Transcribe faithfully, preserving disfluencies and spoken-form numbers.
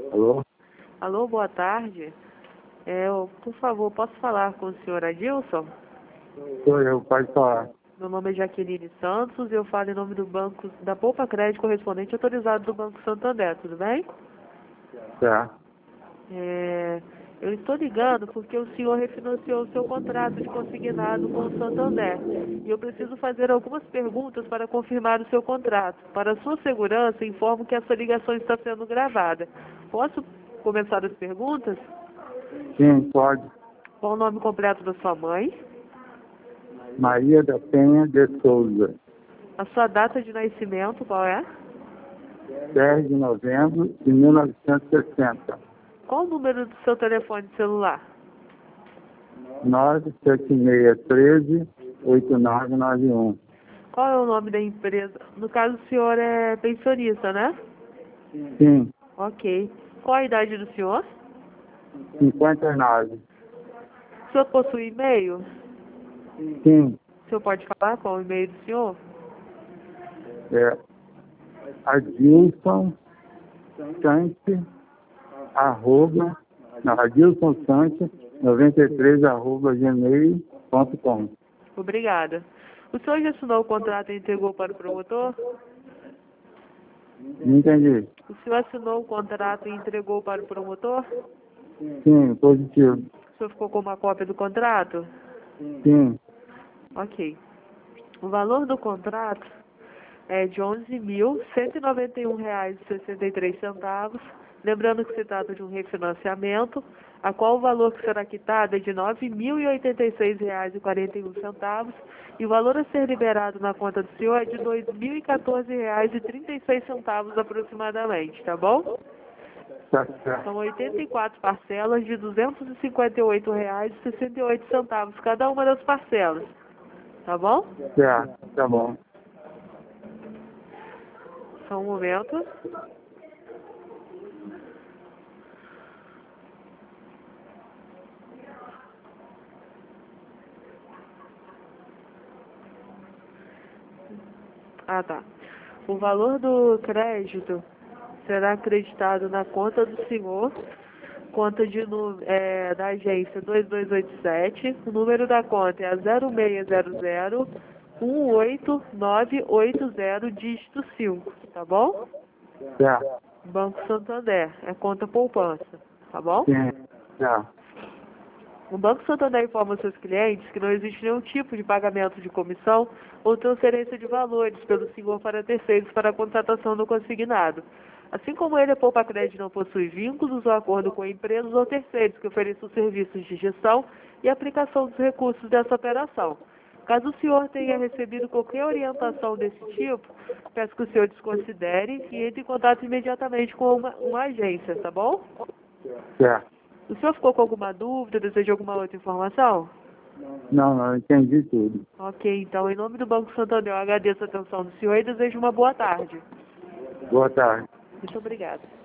Alô? Alô, boa tarde. É, eu, por favor, posso falar com o senhor Adilson? Sou eu, pode falar. Meu nome é Jaqueline Santos e eu falo em nome do banco, da Poupa Crédito, correspondente autorizado do Banco Santander, tudo bem? Tá. É, eu estou ligando porque o senhor refinanciou o seu contrato de consignado com o Santander. E eu preciso fazer algumas perguntas para confirmar o seu contrato. Para sua segurança, informo que essa ligação está sendo gravada. Posso começar as perguntas? Sim, pode. Qual o nome completo da sua mãe? Maria da Penha de Souza. A sua data de nascimento, qual é? dez de novembro de mil novecentos e sessenta. Qual o número do seu telefone celular? nove sete seis um três oito nove nove um. Qual é o nome da empresa? No caso, o senhor é pensionista, né? Sim, Ok. Qual a idade do senhor? cinquenta e nove. O senhor possui e-mail? Sim, O senhor pode falar qual é o e-mail do senhor? é Adilson Sante, arroba, não, Adilson Sante, noventa e três, arroba, gmail ponto com. Obrigada. O senhor já assinou o contrato e entregou para o promotor? Não entendi. O senhor assinou o contrato e entregou para o promotor? Sim, positivo. O senhor ficou com uma cópia do contrato? Sim, Ok. O valor do contrato é de onze mil cento e noventa e um reais e sessenta e três centavos. Lembrando que se trata de um refinanciamento, a qual o valor que será quitado é de nove mil e oitenta e seis reais e quarenta e um centavos e o valor a ser liberado na conta do senhor é de dois mil e quatorze reais e trinta e seis centavos aproximadamente, tá bom? tá certo. São oitenta e quatro parcelas de duzentos e cinquenta e oito reais e sessenta e oito centavos cada uma das parcelas, tá bom? Certo, tá bom. Só um momento. Ah, tá. O valor do crédito será acreditado na conta do senhor, conta de, nu- é, da agência dois dois oito sete, o número da conta é a zero seis zero zero um oito nove oito zero, dígito cinco, tá bom? Certo, Banco Santander, é conta poupança, tá bom? sim, certo. O Banco Santander informa aos seus clientes que não existe nenhum tipo de pagamento de comissão ou transferência de valores pelo senhor para terceiros para a contratação do consignado. Assim como ele, a Poupa Crédito não possui vínculos ou acordo com empresas ou terceiros que ofereçam serviços de gestão e aplicação dos recursos dessa operação. Caso o senhor tenha recebido qualquer orientação desse tipo, peço que o senhor desconsidere e entre em contato imediatamente com uma, uma agência, tá bom? Certo. O senhor ficou com alguma dúvida, deseja alguma outra informação? Não, não, entendi tudo. Ok, então, em nome do Banco Santander, eu agradeço a atenção do senhor e desejo uma boa tarde. Boa tarde. Muito obrigada.